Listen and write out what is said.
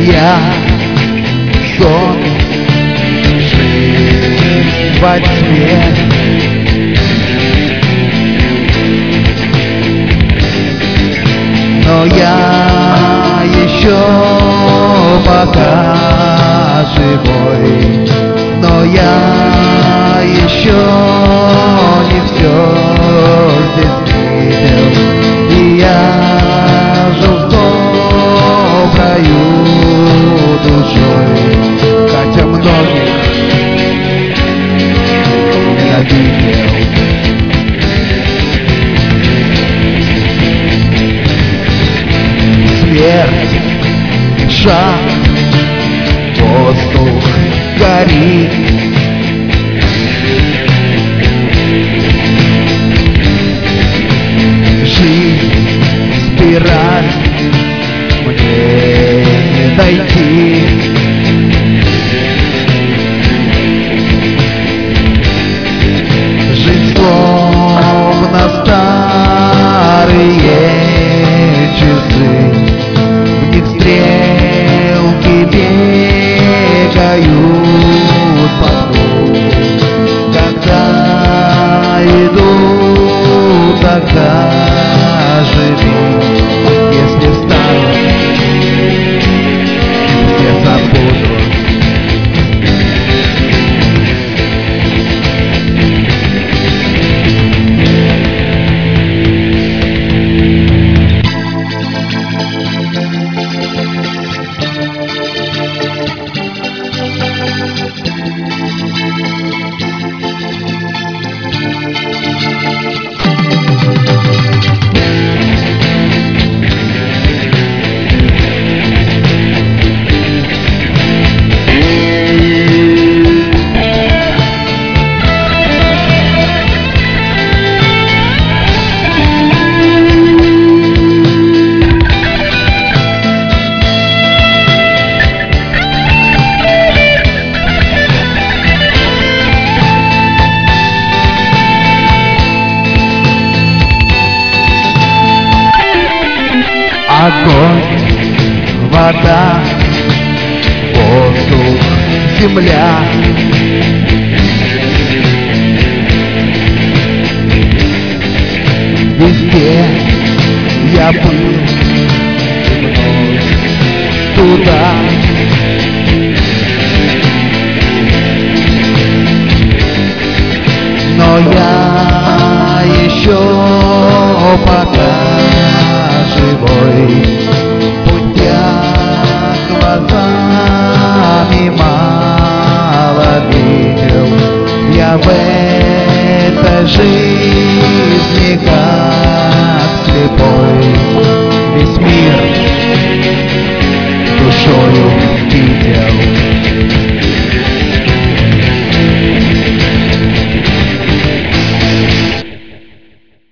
Я сон, жизнь во тьме. Но я еще пока живой, но я еще не все здесь видел. И я жил с доброю душой, хотя многих ненавидел. Смерть, шаг, воздух горит. Жизнь, спираль, мне не дойти. Жизнь словно старые часы, в них стрелки бегают по кругу. Когда иду, тогда живи. Если встану, все забуду. Огонь, вода, воздух, земля. Везде я был, туда. Но я еще пока живой, будя глазами мало видел я в этой жизни.